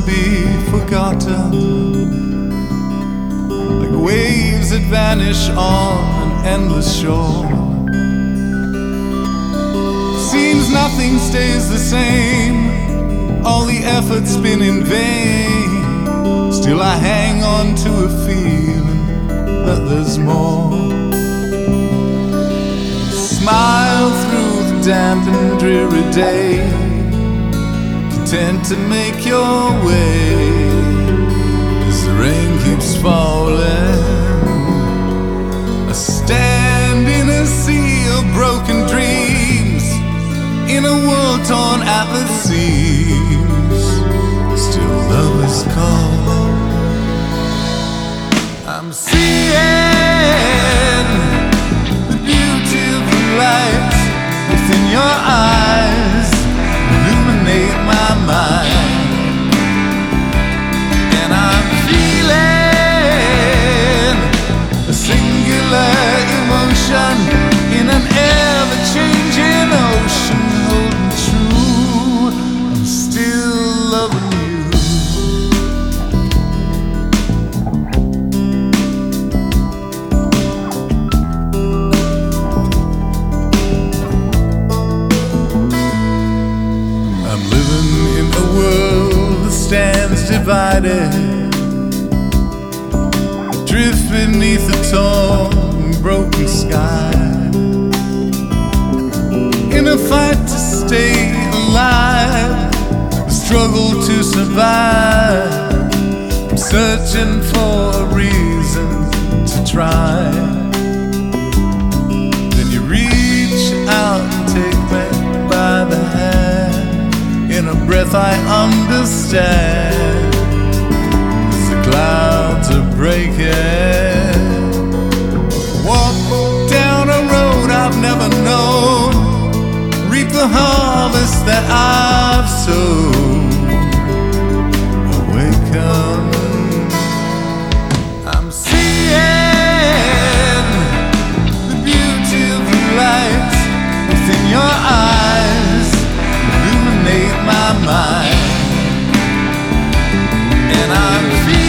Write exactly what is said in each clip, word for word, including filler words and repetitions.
and be forgotten, like waves that vanish on an endless shore. Seems nothing stays the same, all the effort's been in vain. Still I hang on to a feeling that there's more. Smile through the damp and dreary day, content to make your way as the rain keeps falling. I stand in a sea of broken dreams, in a world torn at the seams. Still love is calling. I'm seeing the beauty of the light within your eyes, illuminate my mind. And I'm feeling a singular emotion in an ever-changing ocean. Holding true, I'm still loving you. I'm living in a world that stands divided, adrift beneath a torn, broken sky. In a fight to stay alive, a struggle to survive, I'm searching for a reason to try. Then you reach out and take me by the hand, in a breath I understand, as the clouds are breaking. Walk down a road I've never known, reap the harvest that I've sown. Awaken, I'm seeing the beauty of the light within your eyes, illuminate my mind. And I'm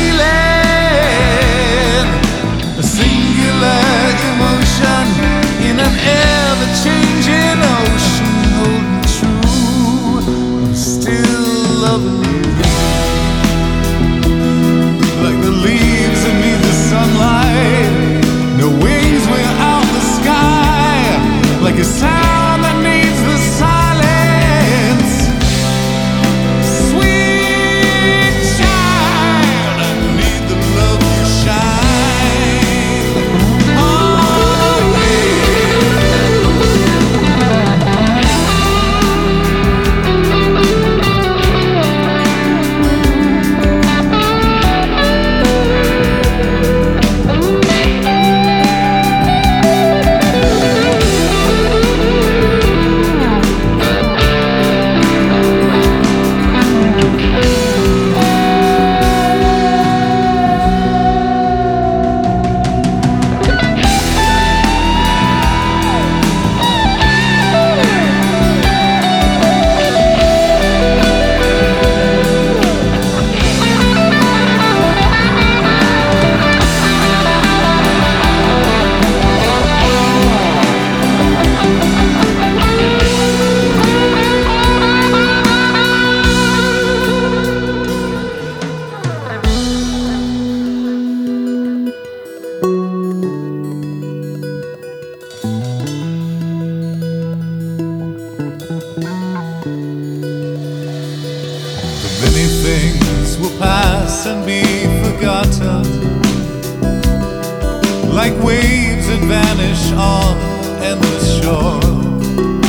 feeling a singular emotion in an ever-changing ocean. Holding true, I'm still loving you. Like the leaves that meet the sunlight, no wings, we're out the sky. Like a sound that needs the silence. Sweet child, I need the love you shine. Oh, many things will pass and be forgotten, like waves that vanish on an endless shore.